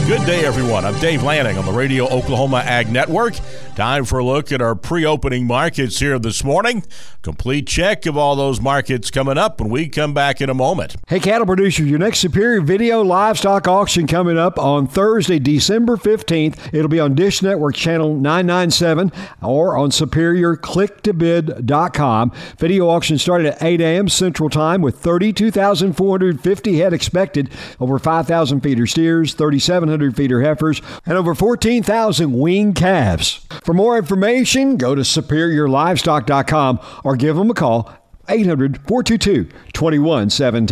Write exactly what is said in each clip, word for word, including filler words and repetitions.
Good day, everyone. I'm Dave Lanning on the Radio Oklahoma Ag Network. Time for a look at our pre-opening markets here this morning. Complete check of all those markets coming up when we come back in a moment. Hey, cattle producers, your next Superior Video livestock auction coming up on Thursday, December fifteenth. It'll be on Dish Network Channel nine ninety-seven or on superior click to bid dot com. Video auction started at eight a.m. Central Time with thirty-two thousand four hundred fifty head expected, over five thousand feeder steers, thirty-seven hundred feeder heifers, and over fourteen thousand weaned calves. For more information, go to superior livestock dot com or give them a call, eight hundred, four two two, two one one seven.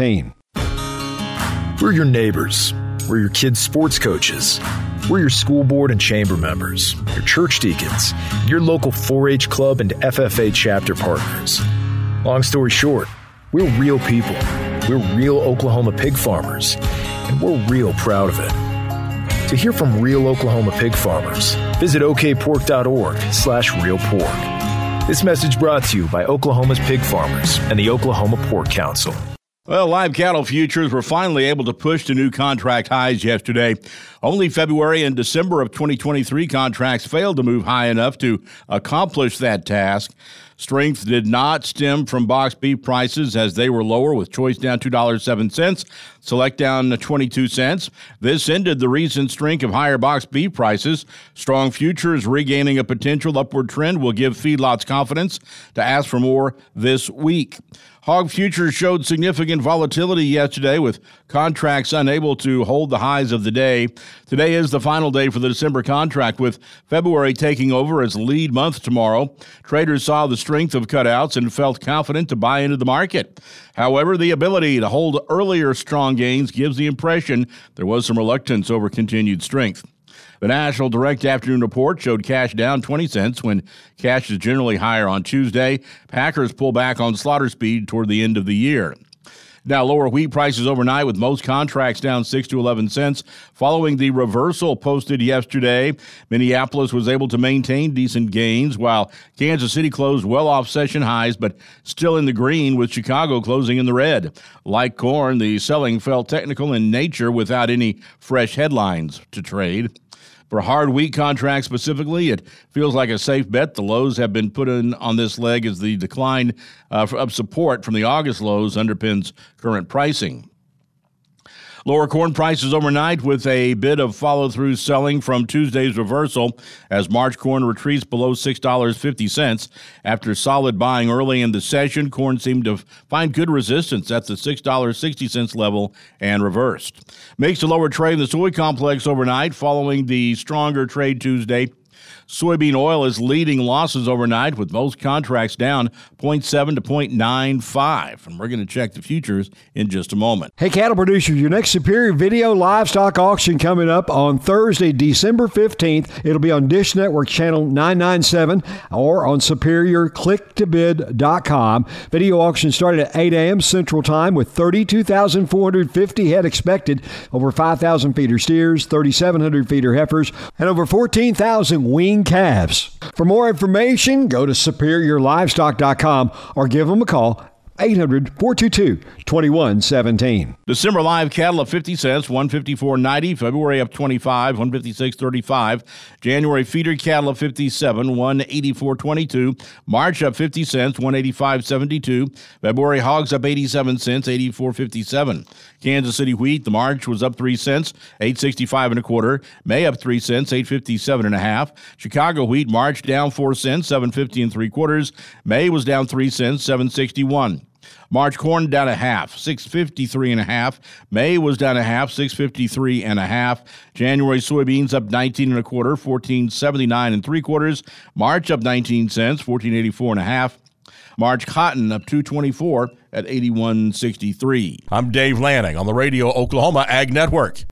We're your neighbors. We're your kids' sports coaches. We're your school board and chamber members, your church deacons, your local four H club and F F A chapter partners. Long story short, we're real people. We're real Oklahoma pig farmers, and we're real proud of it. To hear from real Oklahoma pig farmers, visit okpork.org slash real pork. This message brought to you by Oklahoma's pig farmers and the Oklahoma Pork Council. Well, live cattle futures were finally able to push to new contract highs yesterday. Only February and December of twenty twenty-three contracts failed to move high enough to accomplish that task. Strength did not stem from box beef prices as they were lower, with choice down two dollars and seven cents, select down twenty-two cents. This ended the recent streak of higher box beef prices. Strong futures regaining a potential upward trend will give feedlots confidence to ask for more this week. Hog futures showed significant volatility yesterday, with contracts unable to hold the highs of the day. Today is the final day for the December contract, with February taking over as lead month tomorrow. Traders saw the strength of cutouts and felt confident to buy into the market. However, the ability to hold earlier strong gains gives the impression there was some reluctance over continued strength. The National Direct Afternoon Report showed cash down twenty cents when cash is generally higher on Tuesday. Packers pull back on slaughter speed toward the end of the year. Now, lower wheat prices overnight, with most contracts down six to eleven cents. Following the reversal posted yesterday, Minneapolis was able to maintain decent gains, while Kansas City closed well off session highs, but still in the green, with Chicago closing in the red. Like corn, the selling felt technical in nature without any fresh headlines to trade. For hard wheat contracts specifically, it feels like a safe bet. The lows have been put in on this leg as the decline uh, of support from the August lows underpins current pricing. Lower corn prices overnight, with a bit of follow-through selling from Tuesday's reversal as March corn retreats below six dollars and fifty cents. After solid buying early in the session, corn seemed to find good resistance at the six dollars and sixty cents level and reversed. Makes a lower trade in the soy complex overnight following the stronger trade Tuesday. Soybean oil is leading losses overnight, with most contracts down zero point seven to zero point nine five. And we're going to check the futures in just a moment. Hey, cattle producers, your next Superior Video livestock auction coming up on Thursday, December fifteenth. It'll be on Dish Network Channel nine ninety-seven or on superior click to bid dot com. Video auction started at eight a.m. Central Time with thirty-two thousand four hundred fifty head expected, over five thousand feeder steers, thirty-seven hundred feeder heifers, and over fourteen thousand weaned calves. For more information, go to superior livestock dot com or give them a call, eight hundred, four two two, two one one seven. December live cattle up fifty cents, one fifty-four ninety. February up twenty-five, one fifty-six thirty-five. January feeder cattle up fifty-seven, one eighty-four twenty-two. March up fifty cents, one eighty-five seventy-two. February hogs up eighty-seven cents, eighty-four fifty-seven. Kansas City wheat, the March was up three cents, eight sixty-five and a quarter. May up three cents, eight fifty-seven and a half. Chicago wheat March down four cents, seven fifty and three quarters. May was down three cents, seven sixty-one. March corn down a half, six fifty-three and a half. May was down a half, six fifty-three and a half. January soybeans up nineteen and a quarter, fourteen seventy-nine and three quarters. March up nineteen cents, fourteen eighty-four and a half. March cotton up two twenty-four at eighty-one sixty-three. I'm Dave Lanning on the Radio Oklahoma Ag Network.